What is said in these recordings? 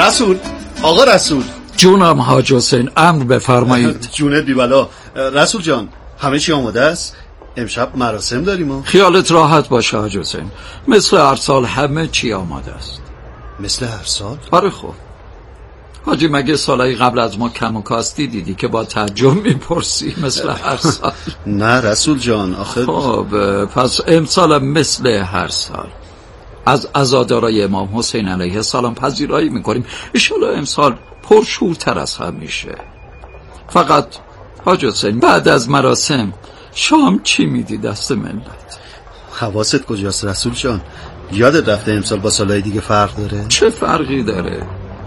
رسول، آقا رسول. جونم حاج حسین، امر بفرمایید. جونت بیبلا. رسول جان، همه چی آماده است؟ امشب مراسم داریم. خیالت راحت باشه حاج حسین، مثل هر سال همه چی آماده است. مثل هر سال؟ آره خب حاجی، مگه سالهای قبل از ما کم و کاستی دیدی که با تعجب میپرسی مثل هر سال؟ نه رسول جان، آخه خب پس امسال مثل هر سال از عزادارای امام حسین علیه السلام پذیرایی میکنیم. انشالله امسال پرشورتر از هم میشه. فقط حاج حسین بعد از مراسم شام چی میدی دست ملت؟ حواست کجاست رسول جان؟ یادت رفته امسال با سالهای دیگه فرق داره؟ چه فرقی داره؟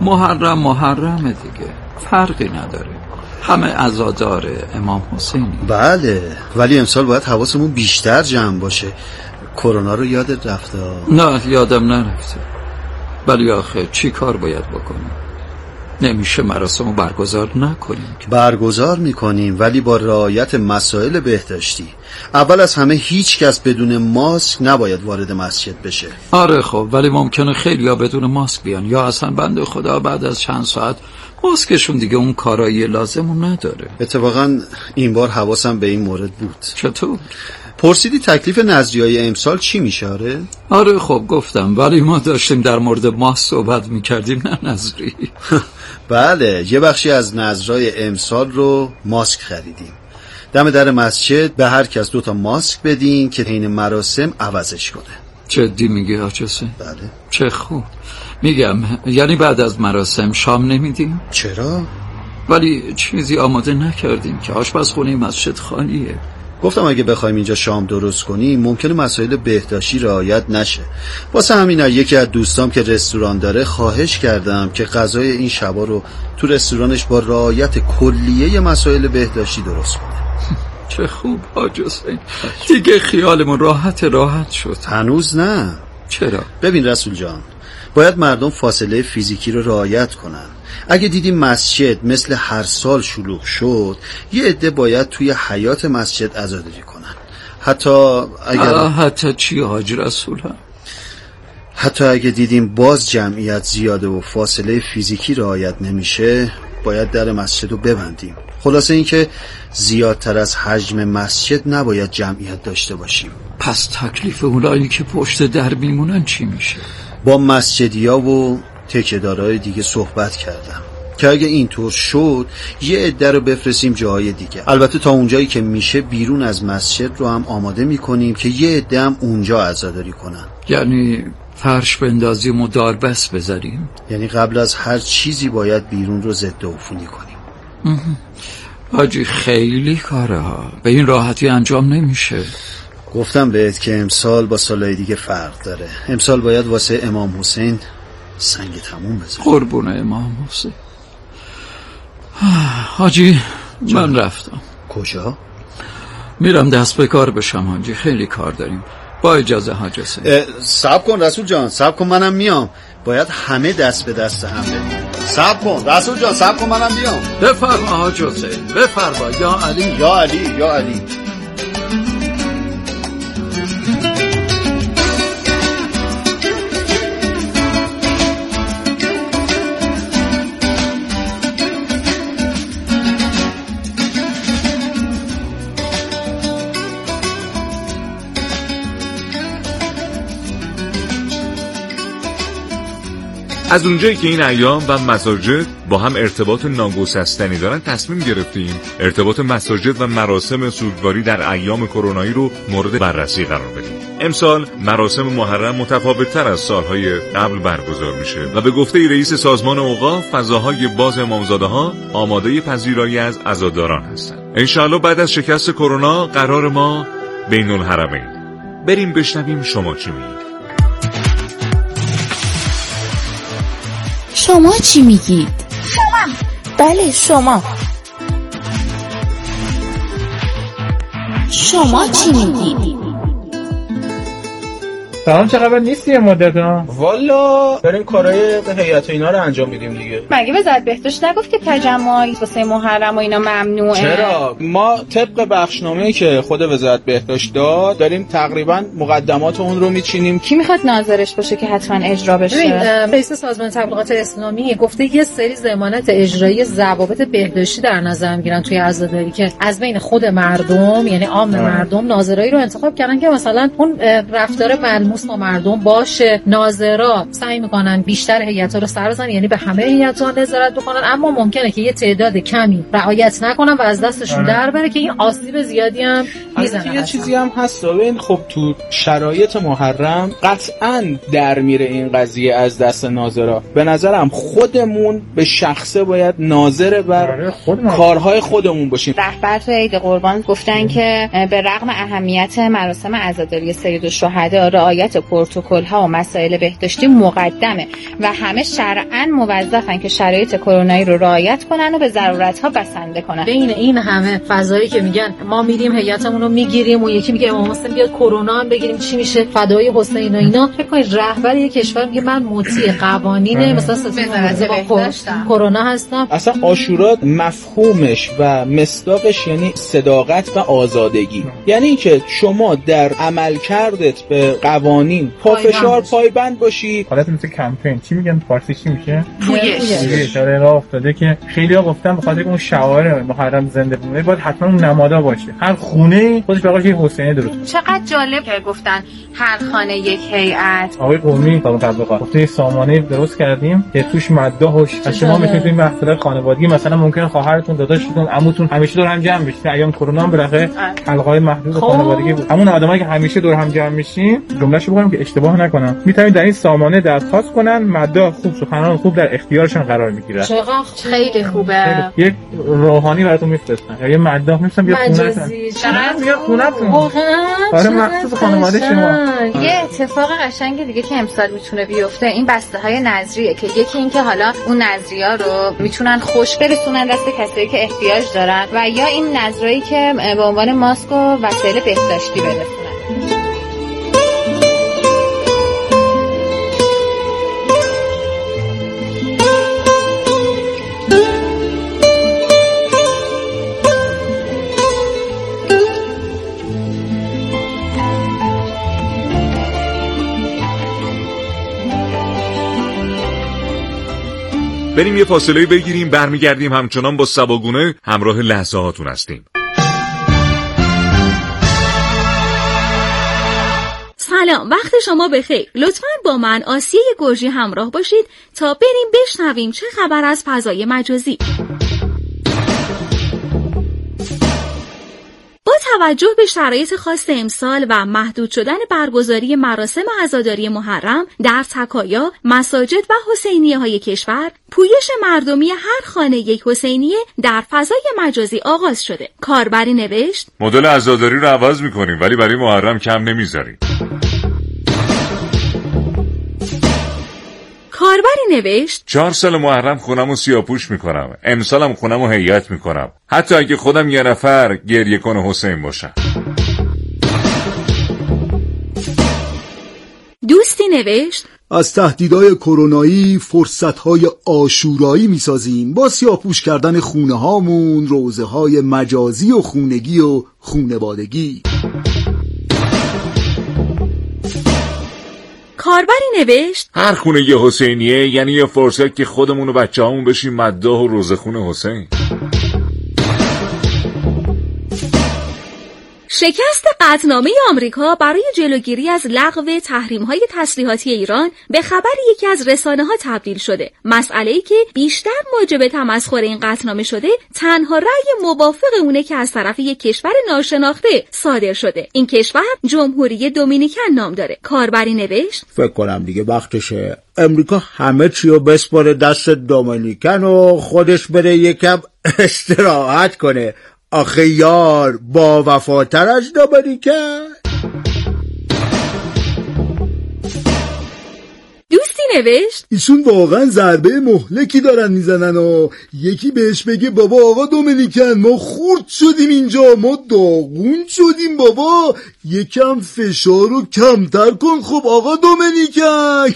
محرمه دیگه، فرقی نداره، همه عزادار امام حسینی. بله، ولی امسال باید حواسمون بیشتر جمع باشه. کرونا رو یادت رفته؟ نه یادم نرفته، ولی آخه چی کار باید بکنیم؟ نمیشه مراسم رو برگزار نکنیم که. برگزار میکنیم ولی با رعایت مسائل بهداشتی. اول از همه هیچ کس بدون ماسک نباید وارد مسجد بشه. آره خب، ولی ممکنه خیلیا بدون ماسک بیان، یا اصلا بنده خدا بعد از چند ساعت ماسکشون دیگه اون کارایی لازمو نداره. اتفاقا این بار حواسم به این مورد بود. چطور؟ پرسیدی تکلیف نذریای امسال چی میشه؟ آره خب گفتم، ولی ما داشتیم در مورد ماسک صحبت میکردیم نه نذری. بله، یه بخشی از نذرای امسال رو ماسک خریدیم. دم در مسجد به هر کس 2 ماسک بدین که حین مراسم عوضش کنه. جدی میگی حاج حسین؟ بله. چه خوب. میگم یعنی بعد از مراسم شام نمیدیم؟ چرا؟ ولی چیزی آماده نکردیم که آشپزخونه مسجد خالیه. گفتم اگه بخوایم اینجا شام درست کنیم ممکنه مسائل بهداشتی رعایت نشه. واسه همینا یکی از دوستام که رستوران داره خواهش کردم که غذای این شبا رو تو رستورانش با رعایت کلیه مسائل بهداشتی درست کنه. چه خوب حاج حسین، دیگه خیالمون راحت شد. هنوز نه. چرا؟ ببین رسول جان، باید مردم فاصله فیزیکی رو رعایت کنن. اگه دیدیم مسجد مثل هر سال شلوغ شد، یه عده باید توی حیاط مسجد عزاداری کنن. حتی چی حاج رسول هم؟ حتی اگه دیدیم باز جمعیت زیاده و فاصله فیزیکی رعایت نمیشه، باید در مسجد رو ببندیم. خلاصه این که زیادتر از حجم مسجد نباید جمعیت داشته باشیم. پس تکلیف اونایی که پشت در میمونن چی میشه؟ با مسجدیا و تکیه‌دارای دیگه صحبت کردم که اگه اینطور شد یه عده رو بفرستیم جاهای دیگه. البته تا اونجایی که میشه بیرون از مسجد رو هم آماده میکنیم که یه عده هم اونجا عزاداری کنن. یعنی فرش بندازیم و داربست بذاریم؟ یعنی قبل از هر چیزی باید بیرون رو ضد عفونی کنیم. حاجی خیلی کاره ها، به این راحتی انجام نمیشه. گفتم بهت که امسال با سالهای دیگه فرق داره. امسال باید واسه امام حسین سنگ تموم بذاریم. قربون امام حسین. حاجی من رفتم. کجا؟ میرم دست به کار بشم حاجی، خیلی کار داریم. با اجازه حاج حسین. صبر کن رسول جان، صبر کن، منم میام. باید همه دست به دست هم بدیم. صبر کن رسول جان، صبر کن، منم میام. بفرما حاج حسین، بفرما. یا علی یا علی یا علی. از اونجایی که این ایام و مساجد با هم ارتباط ناگسستنی دارن تصمیم گرفتیم ارتباط مساجد و مراسم سوگواری در ایام کرونایی رو مورد بررسی قرار بدیم. امسال مراسم محرم متفاوت‌تر از سالهای قبل برگزار میشه و به گفته رئیس سازمان اوقاف فضاهای باز امامزاده‌ها آماده پذیرایی از عزاداران هستند. انشاءالله بعد از شکست کرونا قرار ما بین الحرمین. بریم بشنویم شما چی میگید. شما چی میگید؟ شما. بله شما. شما چی میگید؟ سلام، چه خبر؟ نیستی یه مدت ها؟ والا داریم کارهای هیئت اینا رو انجام میدیم دیگه. مگه وزارت بهداشت نگفت که تجمع واسه محرم و اینا ممنوعه؟ چرا؟ ما طبق بخشنامه‌ای که خود وزارت بهداشت داد داریم تقریبا مقدمات اون رو میچینیم. کی میخواد ناظرش باشه که حتما اجرا بشه؟ رئیس سازمان تبلیغات اسلامی گفته یه سری ضمانت اجرایی ضوابط بهداشتی در نظر میگیرن توی عزاداری که از بین خود مردم، یعنی عام مردم، ناظرایی رو انتخاب کردن که مثلا اون رفتار ملموس با مردم باشه. ناظرا سعی میکنن بیشتر هیئت‌ها رو سر بزنن، یعنی به همه هیئت‌ها نظارت بکنن، اما ممکنه که یه تعداد کمی رعایت نکنن و از دستشون در بره که این آسیب زیادی هم میزنه. یه چیزی هم هست ببین، خب تو شرایط محرم قطعاً در میره این قضیه از دست ناظرا. به نظرم خودمون به شخصه باید ناظر بر کارهای خودمون باشیم. رهبر تو عید قربان گفتن که به رغم اهمیت مراسم عزاداری سید الشهدا، رعایت پروتکل‌ها و مسائل بهداشتی مقدمه و همه شرعاً موظفن که شرایط کرونایی رو رعایت کنن و به ضرورت‌ها بسنده کنن. بین این همه فضایی که میگن ما میریم هیئتمون رو میگیریم و یکی میگه امام حسین بیاد کرونا هم بگیریم چی میشه، فدای حسین و اینا، فکر کنید رهبر یک کشور میگه من مطیع قوانین مثلا کرونا هستم. اصلا عاشورا مفهومش و مصداقش یعنی صداقت و آزادگی، یعنی اینکه شما در عملکردت به قوانین پافشار پایبند باشی. حالت مثل کمپین چی میگن فارسی چی میشه؟ پویش. داره راه افتاده که خیلی‌ها گفتن بخاطر اون شعائر محرم زنده بمونه باید حتما اون نمادا باشه، هر خونه خودش بقاش یه حسینی درست. چقدر جالب که گفتن هر خانه یک هیئت. آقای قومی تا تبلیغات گفته سامانه درست کردیم که توش مداح و شما میتونید این محفل خانوادگی مثلا ممکنه خواهرتون، داداشتون، عموتون همیشه دور هم جمع بشید. ایام کرونا هم بالاخره حلقه‌های محدود خانوادگی بود. همون آدمایی که همیشه دور هم جمع میشین، جمله‌شو بگم که اشتباه نکنم، میتونید در این سامانه درخواست کنن، مداح خوب، سخنان خوب در اختیارشون قرار میگیره. چقدر خیلی خوبه. یک روحانی براتون میفرستن یا یه مداح میفرستن بیا خونه‌تون. بیا خونه‌تون. آره مخصوص خانواده شما. یه اتفاق قشنگ دیگه که امسال میتونه بیفته این بسته‌های نظریه که یکی این که حالا اون نظریه‌ها رو میتونن خوش برسونن دست کسایی که احتیاج دارن و یا این نظرایی که به عنوان ماسک و وسایل بهداشتی برسونن. بریم یه فاصله بگیریم، برمیگردیم همچنان با سباگونه همراه لحظه هاتون هستیم. سلام، وقت شما بخیر. لطفاً با من آسیه گرجی همراه باشید تا بریم بشنویم چه خبر از فضای مجازی. با توجه به شرایط خاص امسال و محدود شدن برگزاری مراسم عزاداری محرم در تکایا، مساجد و حسینیه‌های کشور، پویش مردمی هر خانه یک حسینیه در فضای مجازی آغاز شده. کاربری نوشت: مدل عزاداری رو عوض می‌کنیم ولی برای محرم کم نمی‌ذاریم. کاربری نوشت: 4 سال محرم خونمو سیاه‌پوش میکنم، امسالم خونمو هیئت میکنم، حتی اگه خودم یه نفر گریه کن حسین باشم. دوستی نوشت: از تهدیدهای کرونایی فرصتهای عاشورایی میسازیم با سیاه‌پوش کردن خونه هامون، روزه های مجازی و خونگی و خونوادگی. کاربری نوشت: هر خونه یه حسینیه، یعنی یه فرصت که خودمون و بچه‌هامون بشیم مداح و روزخون حسین. شکست قطعنامه آمریکا برای جلوگیری از لغو تحریم‌های تسلیحاتی ایران به خبر یکی از رسانه‌ها تبدیل شده. مسئله‌ای که بیشتر موجب تمسخر این قطعنامه شده، تنها رأی موافق اونه که از طرف یک کشور ناشناخته صادر شده. این کشور جمهوری دومینیکن نام داره. کاربری نوشت: فکر کنم دیگه وقتشه امریکا همه چی رو بسپاره دست دومینیکن و خودش بره یکم استراحت کنه. آخه یار با وفاتر از دومینیکن. دوستی نوشت ایشون واقعا ضربه مهلکی دارن میزنن و یکی بهش بگه بابا آقا دومینیکن ما خورد شدیم اینجا، ما داغون شدیم بابا، یکم فشار رو کمتر کن خب آقا دومینیکن.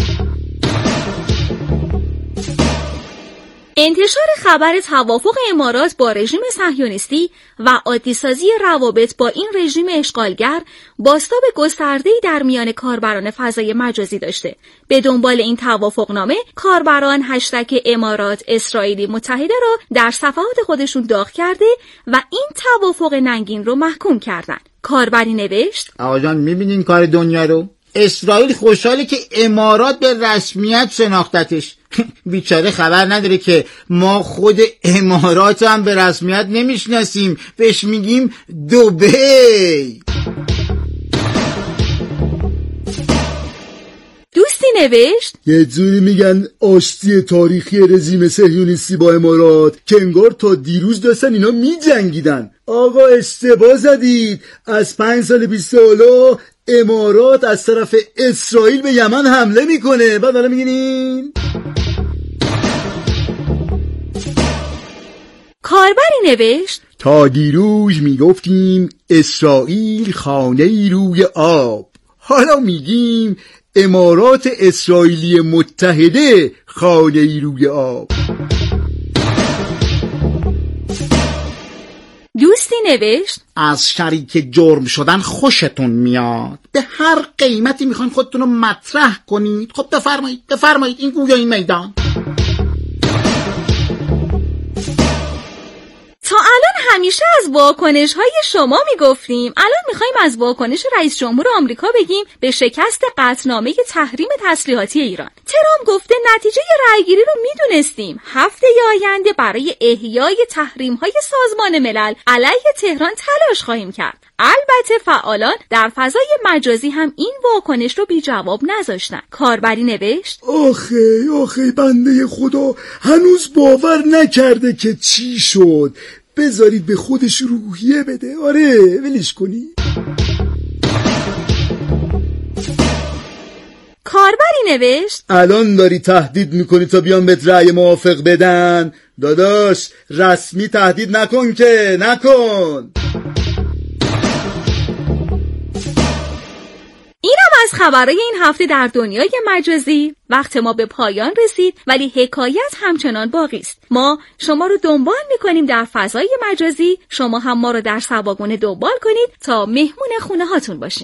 انتشار خبر توافق امارات با رژیم صهیونیستی و عادی‌سازی روابط با این رژیم اشغالگر بازتاب گسترده‌ای در میان کاربران فضای مجازی داشته. به دنبال این توافقنامه کاربران هشتگ امارات اسرائیلی متحده را در صفحات خودشون داغ کرده و این توافق ننگین رو محکوم کردند. کاربری نوشت آقا جان میبینین کار دنیا رو؟ اسرائیل خوشحاله که امارات به رسمیت شناختتش. بیچاره خبر نداره که ما خود امارات هم به رسمیت نمیشناسیم، بهش میگیم دبی. دوستی نوشت یه جوری میگن آشتی تاریخی رژیم صهیونیستی با امارات که انگار تا دیروز داشتن اینا میجنگیدن. آقا اشتباه زدید، از 5 سال 20 حالا امارات از طرف اسرائیل به یمن حمله میکنه. بعد حالا میگین کاربری نوشت تا دیروز میگفتیم اسرائیل خانه‌ای روی آب، حالا میگیم امارات اسرائیلی متحده خانه‌ای روی آب. دوستی نوشت از شریک جرم شدن خوشتون میاد، به هر قیمتی میخواین خودتون رو مطرح کنید. خب بفرمایید این گویا این میدان. تا الان همیشه از واکنش‌های شما میگفتیم، الان میخوایم از واکنش رئیس جمهور آمریکا بگیم به شکست قطعنامه تحریم تسلیحاتی ایران. ترامپ گفته نتیجه رأیگیری رو میدونستیم، هفته آینده برای احیای تحریم‌های سازمان ملل علیه تهران تلاش خواهیم کرد. البته فعالان در فضای مجازی هم این واکنش رو بی جواب نذاشتن. کاربری نوشت آخه بنده خدا هنوز باور نکرده که چی شد. بذارید به خودش روحیه بده. آره ولش کنی. کاربری نوشت الان داری تهدید میکنی تا بیان بهت رأی موافق بدن؟ داداش رسمی تهدید نکن که نکن. اینم از خبرهای این هفته در دنیای مجازی. وقت ما به پایان رسید ولی حکایت همچنان باقی است. ما شما رو دنبال میکنیم در فضای مجازی، شما هم ما رو در سواگونه دنبال کنید تا مهمون خونه هاتون باشیم.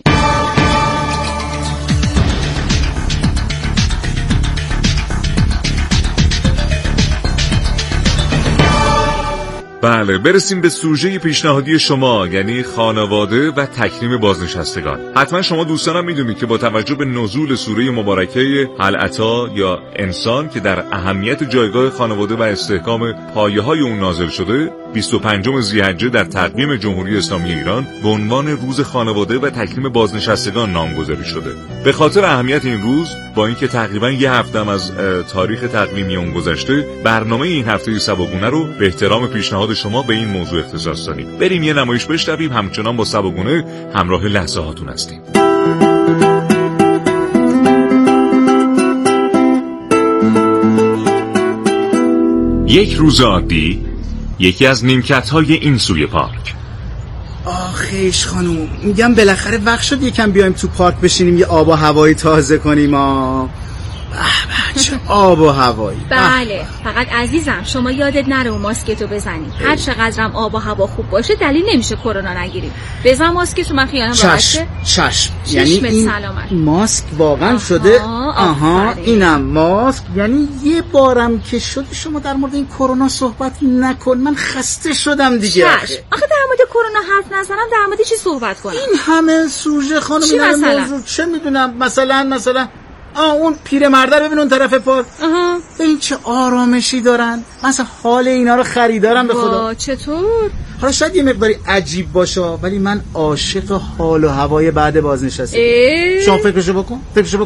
بله، برسیم به سوژه پیشنهادی شما، یعنی خانواده و تکریم بازنشستگان. حتما شما دوستانم میدونید که با توجه به نزول سوره مبارکه العطا یا انسان که در اهمیت جایگاه خانواده و استحکام پایه‌های اون نازل شده، 25 ذی‌حجه در تقویم جمهوری اسلامی ایران به عنوان روز خانواده و تکریم بازنشستگان نامگذاری شده. به خاطر اهمیت این روز، با اینکه تقریبا یه هفته از تاریخ تقویمی اون گذشته، برنامه این هفته سباگونه رو به احترام پیشنهاد شما به این موضوع اختصاص دادیم. بریم یه نمایش بشنویم، همچنان با سباگونه همراه لحظه هاتون هستیم. یک روز عادی، یکی از نیمکت‌های این سوی پارک. آخیش خانوم، میگم بالاخره وقت شد یکم بیایم تو پارک بشینیم، یه آب و هوایی تازه کنیم. چه آب و هوایی. بله، فقط عزیزم شما یادت نره اون ماسکتو بزنی. هر چقدرم آب و هوا خوب باشه دلیل نمیشه کرونا نگیریم. بزن ماسکتو، من خیالم راحته. چشم. یعنی این سلامت. ماسک واقعا شده. اینم ماسک. یعنی یه بارم که شد شما در مورد این کرونا صحبت نکن، من خسته شدم دیگه. آخه در مورد کرونا حرف نزنم، در مورد چی صحبت کنم؟ این همه سوژه خانم، این موضوع چه میدونم، مثلا اون پیرمرده رو ببین اون طرف پارک. این چه آرامشی دارن. مثلا حال اینا رو خریدارم به خدا. چطور؟ حالا شاید یه مقداری عجیب باشه ولی من عاشق حال و هوای بعد بازنشستگی. شما فکرشو بکن.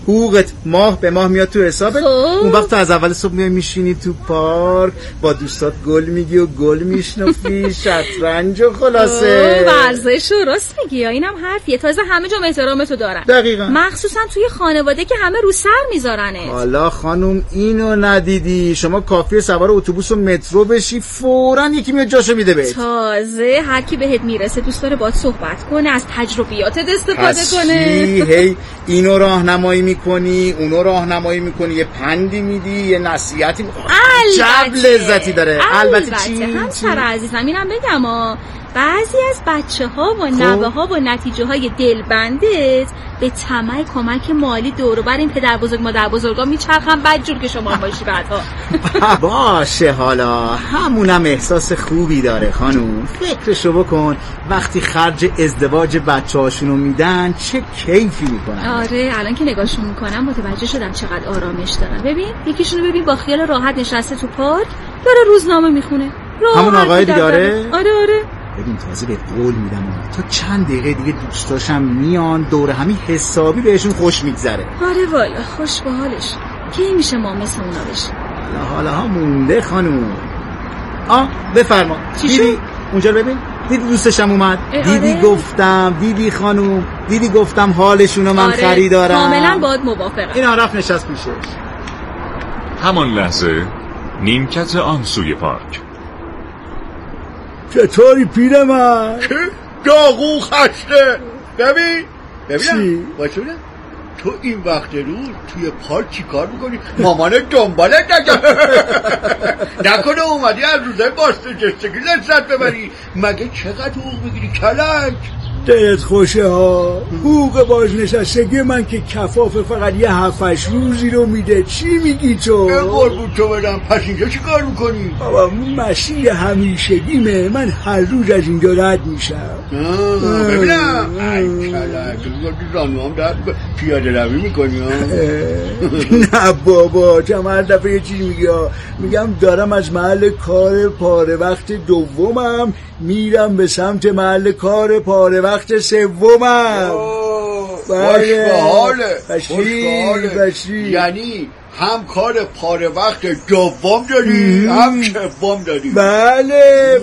حقوقت ماه به ماه میاد تو حسابت. اون وقت تو از اول صبح میای میشینی تو پارک با دوستات گل میگی و گل میشنفی شطرنج و خلاصه ورزش رو راست میگی. اینم حرفیه. تازه همه جا احترامتو دارن. دقیقاً. مخصوصا توی خانواده که همه رو سر میذارنه. حالا خانم اینو ندیدی؟ شما کافیه سوار اتوبوس و مترو بشی فوراً یکی میاد جاشو میده بهت. تازه هر کی بهت میرسه دوست داره باهات صحبت کنه، از تجربیاتت استفاده کنه. هی اینو راهنمایی میکنی، اونو راهنمایی میکنی، یه پندی میدی، یه نصیحتی میکنی. چه لذتی داره. البته چی؟ همسر عزیزم اینم بگم بعضی از بچه‌ها و نوه‌ها با نتیجه‌های دلبندت به طمع کمک مالی دور و بر این پدر بزرگ مادر بزرگا میچرخن بدجور که شما باشی بعدها. باشه حالا همونم احساس خوبی داره خانوم. فکرشو بکن وقتی خرج ازدواج بچه‌هاشونو میدن چه کیفی میکنن. آره الان که نگاهشون میکنم متوجه شدم چقدر آرامش دارن. ببین یکیشونو ببین با خیال راحت نشسته تو پارک داره روزنامه میخونه. همون آقای دیگاره؟ آره. ببین تازه به قول میدم تا چند دقیقه دیگه دوستاشم میان دور همی حسابی بهشون خوش میگذره. آره والا خوش به حالش. کی میشه ما مثل اونا بشیم؟ حالا ها مونده خانوم. بفرما. دیدی اونجا ببین؟ دیدی دوستشم اومد؟ دیدی آره. گفتم دیدی خانوم، دیدی گفتم حالشونو من خریدارم. کاملا باهات موافقم. این رفت نشست پیشش. همان لحظه نیمکت آن سوی پارک. چطوری پیر من؟ داغون خسته. ببینم باشونه تو این وقت روز توی پارک چی کار میکنی؟ مامانت دنبالت نکنه اومدی از روزای بازنشستگی لذت ببری؟ مگه چقدر حقوق میگیری کلک؟ دلت خوشه ها. حقوق بازنشستگی من که کفاف فقط یه 7-8 روزی رو میده. چی میگی تو؟ قربون تو بدم. پس اینجا چی کار میکنی؟ بابا مسیر همیشگیمه. من هر روز از اینجا رد میشم. ببینم ای کلک زانو هم درد پیاده روی میکنی ها؟ نه بابا چم هر دفعه یه چیز میگم دارم از محل کار پاره وقت دومم میرم به سمت محل کار پاره وقت سومم. خوش به حاله. یعنی هم کار پاره وقت دوم داری هم سوم داری. بله.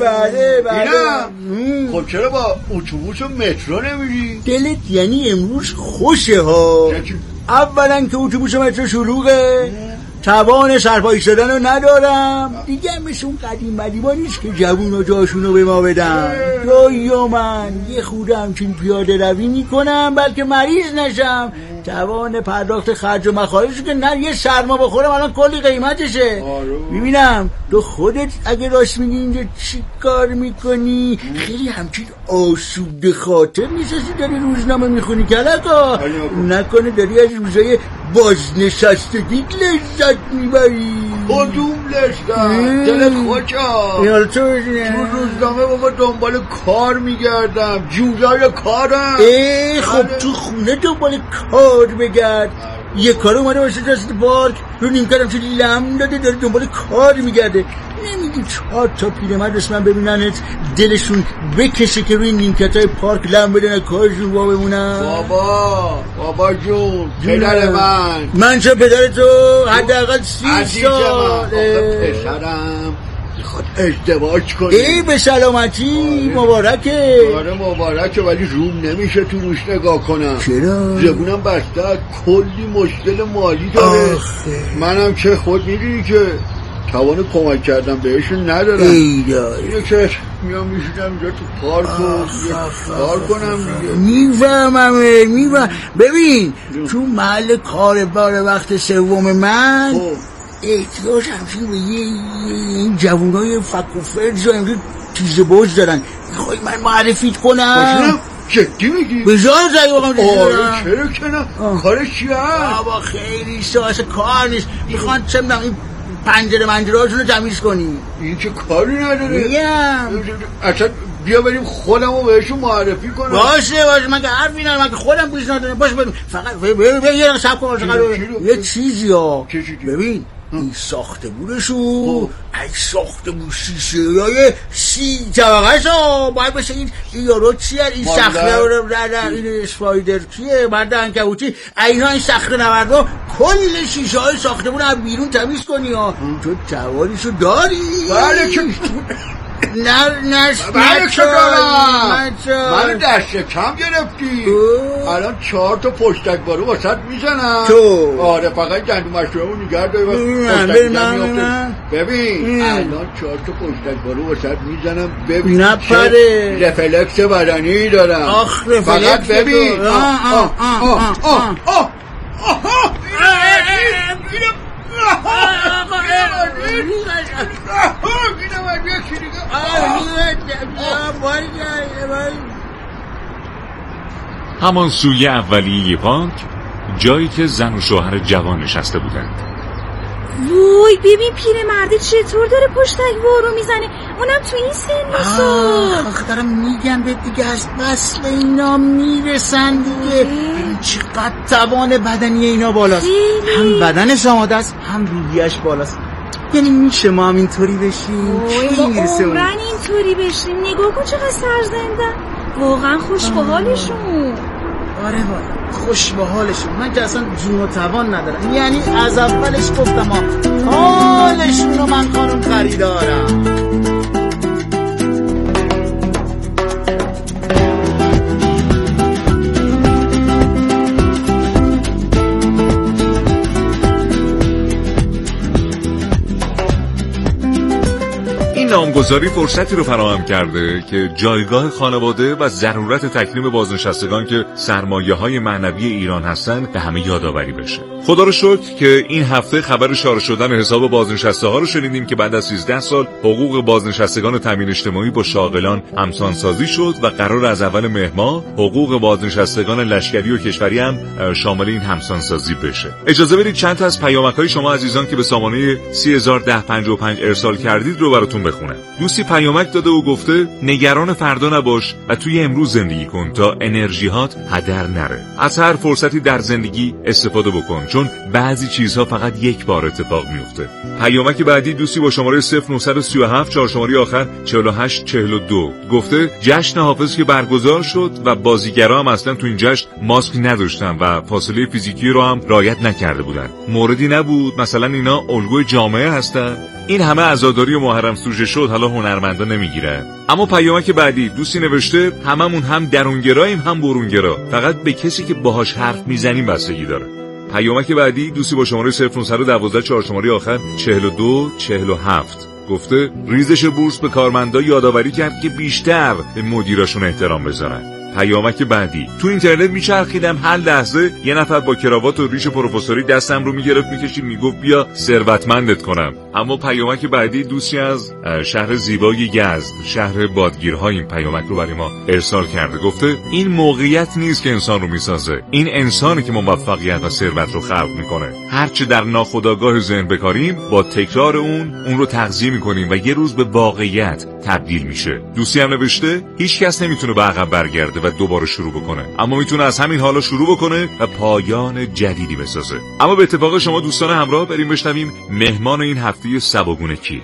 خب چرا با اتوبوس و مترو نمیری؟ دلت یعنی امروز خوشه ها. اولا که اتوبوس و مترو شلوغه، توان سرپایی شدن رو ندارم دیگه. مثل اون قدیم مدیبا نیست که جوون جاشون به ما بدن. یا من یه خورده همچین پیاده روی میکنم بلکه مریض نشم. توان پرداخت خرج و مخارج که نه یه سرما بخورم الان کلی قیمتشه. میبینم تو خودت اگه راست میگی اینجا چی کار میکنی؟ خیلی همچین آسوده خاطر میشستی داری روزنامه میخونی کلکا؟ نکنه داری از روزای بازنشستگی لذت میبری؟ کدوم لذت؟ دلت خوشا. یالا تو بزنه تو روزنامه بابا دنبال کار میگردم. جولای کارم. خب تو خونه دنبال کار بگرد. یه کار اومده باشه جاست پارک رو نیمکتم چون لم داده داره دنبال کار میگرده. نمیگی 4 تا پیرمرد رسمن ببیننت دلشون بکشه که روی نیمکتای پارک لم بدن کارشون وا بمونن؟ بابا جون پدر من چه پدر تو؟ حداقل 30 سال. پسرم میخواد ازدواج کنی. به سلامتی. مبارکه. آره مبارکه ولی روم نمیشه تو روش نگاه کنم. چرا؟ زبونم بسته کلی مشکل مالی داره. منم که خود میدونی که توان کمک کردم بهشون ندارم. اینه که میام میشیدم اینجا تو پارک و کار کنم دیگه. میفهمم. ببین تو محل کار بار وقت سوم من احتیاج همچین به این جوانای فک و فرج و امروز تیز بوز دارن. میخوای من معرفیت کنم؟ جدی میگی؟ به جای زایی واقعا آره چرا که نه؟ کارش چی هست؟ بابا خیلی ساسه کار نیست. میخوان چه میدونم این پنجره منجره هاشون رو تمیز کنی. این که کاری نداره. میگم اصلا بیا بریم خودمو بهشون معرفی کنم. باشه من که حرفی ندارم. من که خودم پیش ندارم. باشه بریم. فقط یه رقم سب کن. یه چیزی ها. ببین این ساختمونشو ای ساختمون شیشه های 30 طبقه شو باید بشه. این یارو چیه این صخره این اسپایدر چیه مرد عنکبوتی اینا این صخره نوردو کل شیشه های ساختمون رو بیرون تمیز کنی ها. تو توانیشو داری؟ بله که بله که دارم. من دست کم گرفتی. الان 4 تا پشتک بارو واسط میزنم. تو آره فقط گندم مشروعمو نگه داری. ببین الان 4 تا پشتک بارو واسط میزنم. ببین نپره رفلکس بدنی دارم. آخ رفلکس فقط ببین همان سوی اولیه پارک، جایی که زن و شوهر جوان نشسته بودند. وای ببین پیرمرده چطور داره پشتک وارو میزنه، اونم تو این سن و سال. آخه دارم میگم به دیگه از وصل اینا میرسن دیگه. چقدر توان بدنی اینا بالاست، هم بدنش آماده است هم روحیش بالاست. یعنی میشه ما هم اینطوری بشیم؟ عمرن اینطوری بشیم. نگاه کن چقدر سرزندن، واقعا خوش به حالشون. آره خوش به حالشون. من که اصلا جون و توان ندارم، یعنی از اولش گفتم حالشون رو من خانم خریدارم. نامگذاری فرصتی رو فراهم کرده که جایگاه خانواده و ضرورت تکریم بازنشستگان که سرمایه‌های معنوی ایران هستند به همه یادآوری بشه. خدا رو شکر که این هفته خبر شارع شدن حساب بازنشسته ها رو شنیدیم که بعد از 13 سال حقوق بازنشستگان تامین اجتماعی با شاغلان همسانسازی شد و قرار از اول مهر ماه حقوق بازنشستگان لشکری و کشوری هم شامل این همسانسازی بشه. اجازه بدید چند تا از پیامک‌های شما عزیزان که به سامانه 30155 ارسال کردید رو براتون بخونم. دوستی پیامک داده و گفته نگران فردا نباش و توی امروز زندگی کن تا انرژیات هدر نره. از هر فرصتی در زندگی استفاده بکن چون بعضی چیزها فقط یک بار اتفاق میفته. پیامک بعدی دوستی با شماره 0937 4 شماره آخر 4842 گفته جشن حافظ که برگزار شد و بازیگرا هم اصلا تو این جشن ماسک نداشتن و فاصله فیزیکی رو هم رعایت نکرده بودن. موردی نبود مثلا اینا الگوی جامعه هستن. این همه عزاداری و محرم سوژه شد، حالا هنرمندا نمیگیرن. اما پیامک بعدی دوستی نوشته هممون هم درونگراییم هم برونگرا، فقط به کسی که باهاش حرف میزنیم بستگی داره. پیامک بعدی دوستی با شماره 0912 4 شماره آخر 4247 گفته ریزش بورس به کارمندا یادآوری کرد که بیشتر به مدیراشون احترام بذارن. پیامک بعدی تو اینترنت میچرخیدم هر لحظه یه نفر با کراوات و ریش پروفسوری دستم رو میگرفت میکشید میگفت بیا ثروتمندت کنم. اما پیامک بعدی دوستی از شهر زیبای یزد شهر بادگیرها این پیامک رو برای ما ارسال کرده. گفته این موقعیت نیست که انسان رو میسازه، این انسانی که موفقیت و ثروت رو خلق میکنه. هرچه در ناخودآگاه ذهن بکاریم با تکرار اون رو تغذیه میکنیم و یه روز به واقعیت تبدیل میشه. دوستی هم نوشته هیچ کس نمیتونه به عقب برگرده و دوباره شروع بکنه، اما میتونه از همین حالا شروع بکنه و پایان جدیدی بسازه. اما به اتفاق شما دوستان همراه بریم بشنویم مهمان این هفته سباگونه کیه.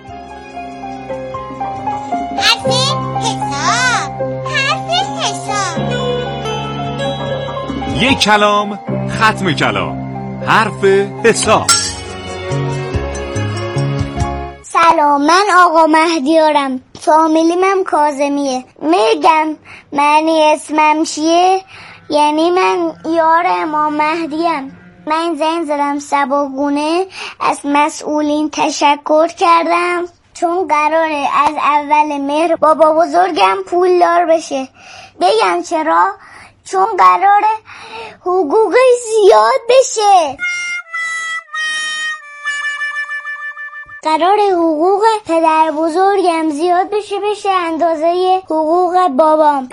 یک کلام ختم کلام، حرف حساب. سلام، من آقا مهدیارم، فامیلیم کاظمیه. میگم معنی اسمم چیه؟ یعنی من یار امام مهدیم. من زنگ زدم سباگونه، از مسئولین تشکر کردم چون قراره از اول مهر بابا بزرگم پولدار بشه. بگم چرا؟ چون قراره حقوقش زیاد بشه. قرار حقوق پدر بزرگم زیاد بشه اندازه حقوق بابام.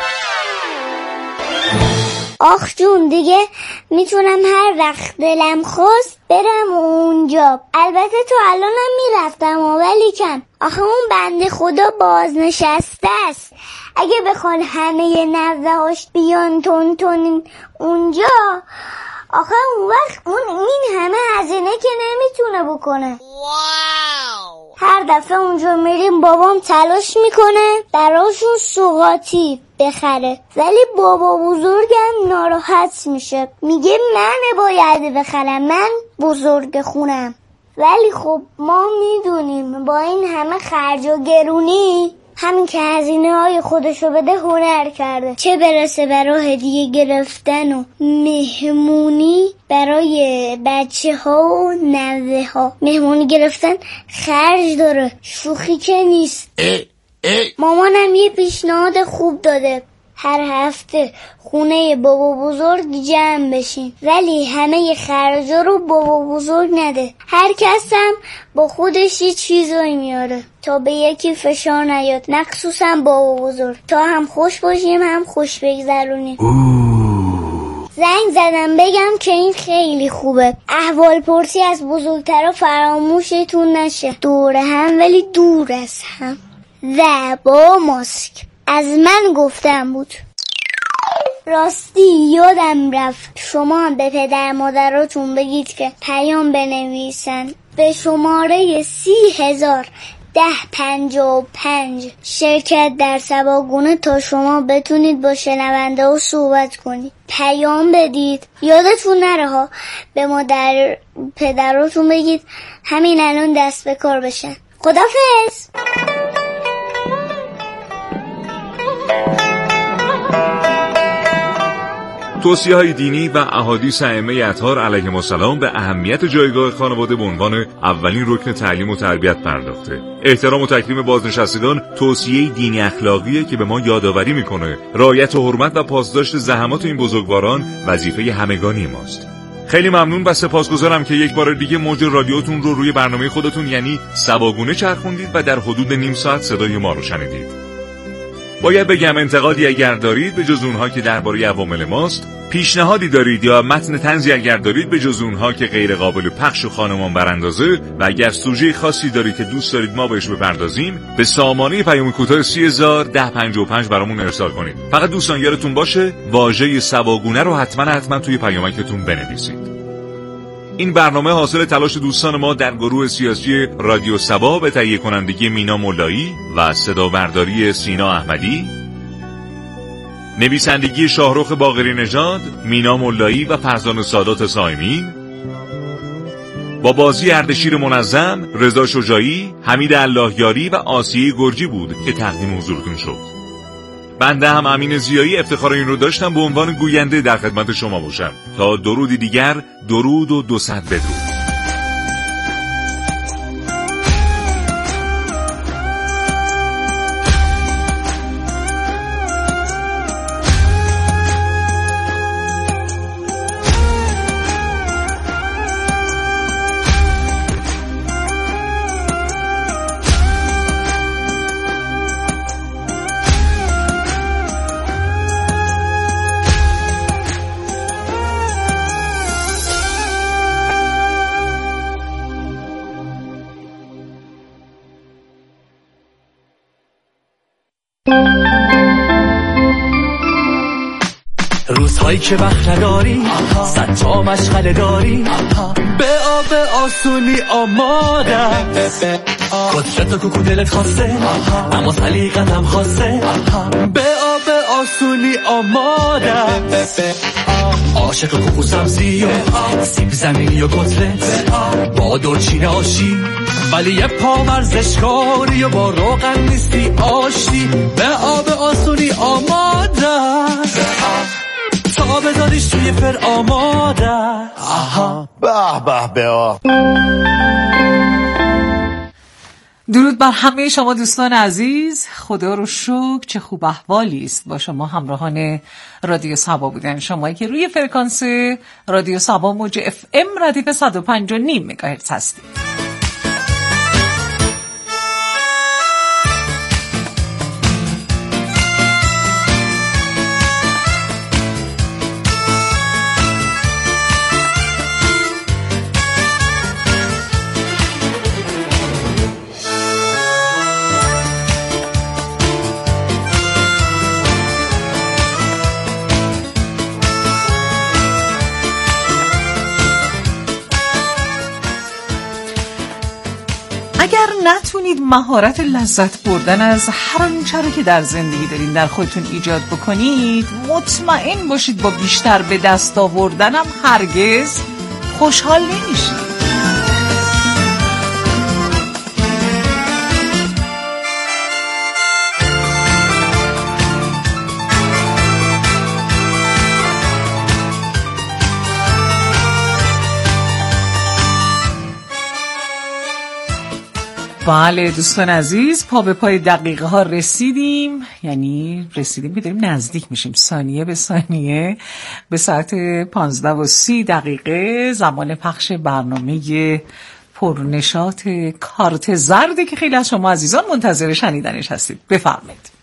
آخ جون، دیگه میتونم هر وقت دلم خواست برم اونجا. البته تو الانم میرفتم ولی کم. آخه اون بنده خدا بازنشسته است. اگه بخوان همه نوه‌هاش بیان تون اونجا، آخه اون وقت این همه هزینه که نمیتونه بکنه. هر دفعه اونجا میریم بابام تلاش میکنه براشون سوغاتی بخره، ولی بابا بزرگم ناراحت میشه، میگه من باید بخرم، من بزرگ خونم. ولی خب ما میدونیم با این همه خرج و گرونی همین که هزینه های خودشو بده هنر کرده، چه برسه برای هدیه گرفتن و مهمونی برای بچه ها و نوه ها. مهمونی گرفتن خرج داره، شوخی که نیست. مامانم یه پیشنهاد خوب داده، هر هفته خونه بابا بزرگ جمع بشین، ولی همه خرجا رو بابا بزرگ نده، هر کس هم با خودش یه چیزایی میاره تا به یکی فشار نیاد، مخصوصا بابا بزرگ، تا هم خوش باشیم هم خوش بگذرونیم. زنگ زدم بگم که این خیلی خوبه، احوال پرسی از بزرگترها فراموشتون نشه، دور هم ولی دور از هم و با ماسک. از من گفتم بود. راستی یادم رفت شما هم به پدر مادراتون بگید که پیام بنویسن به شماره 30,1055 شرکت در سباگونه تا شما بتونید با شنونده ها صحبت کنید. پیام بدید، یادتون نره ها. به مادر پدراتون بگید همین الان دست به کار بشن. خداحافظ. توصیه‌های دینی و احادیث ائمه اطهار علیهم السلام به اهمیت جایگاه خانواده به عنوان اولین رکن تعلیم و تربیت پرداخته. احترام و تکریم بازنشستگان توصیه دینی اخلاقیه که به ما یادآوری میکنه رعایت و حرمت و پاسداشت زحمات این بزرگواران وظیفه همگانی ماست. خیلی ممنون و سپاسگزارم که یک بار دیگه موج رادیوتون رو روی برنامه خودتون یعنی سباگونه چرخوندید و در حدود نیم ساعت صدای ما رو شنیدید. باید بگم انتقادی اگر دارید به جز اونها که درباره عوامل ماست، پیشنهادی دارید یا متن طنزی اگر دارید به جز اونها که غیر قابل پخش و خانمان براندازه، و اگر سوژه خاصی دارید که دوست دارید ما بهش بپردازیم، به سامانه پیام کوتاه 30,1055 برامون ارسال کنید. فقط دوستان یادتون باشه واژه سباگونه رو حتما توی پیامکتون بنویسید. این برنامه حاصل تلاش دوستان ما در گروه سیاسی رادیو سبا به تهیه کنندگی مینا مولایی و صدا برداری سینا احمدی، نویسندگی شاهرخ باقری نژاد، مینا مولایی و فرزان سادات صائمین، با بازی اردشیر منظم، رضا شجاعی، حمید اللهیاری و آسیه گرجی بود که تقدیم حضورتون شد. بنده هم امین زیایی افتخار این رو داشتم به عنوان گوینده در خدمت شما باشم. تا درودی دیگر، درود و 200 بدرود. روزهایی که وقت نداری، صد تا مشغله داری، به آب آسونی آمادم، قدرت و کوکو دلت خواسته اما سلیقتم خواسته، به آب آسونی آمادم، عاشق کوکو سبزی و سیب زمینی و کتلت، با دلچین آشی ولی یه پا ورزشکاری و با روغن نیستی آشتی، به آب آسونی آمادم، تا بذاریش توی پر آماده. آها به به به. درود بر همه شما دوستان عزیز، خدا رو شکر چه خوب احوالی است با شما همراهان رادیو سبا بودن، شمایی که روی فرکانس رادیو سبا موج FM ردیف 105.5 مگاهرتز هستید. نتونید مهارت لذت بردن از هر آنچه رو که در زندگی دارین در خودتون ایجاد بکنید، مطمئن باشید با بیشتر به دست آوردنم هرگز خوشحال نمیشید. بله دوستان عزیز، پا به پای دقیقه ها رسیدیم، یعنی رسیدیم که داریم نزدیک میشیم ثانیه به ثانیه به ساعت 15:30 زمان پخش برنامه پرنشاط کارت زرده که خیلی از شما عزیزان منتظر شنیدنش هستید. بفرمایید.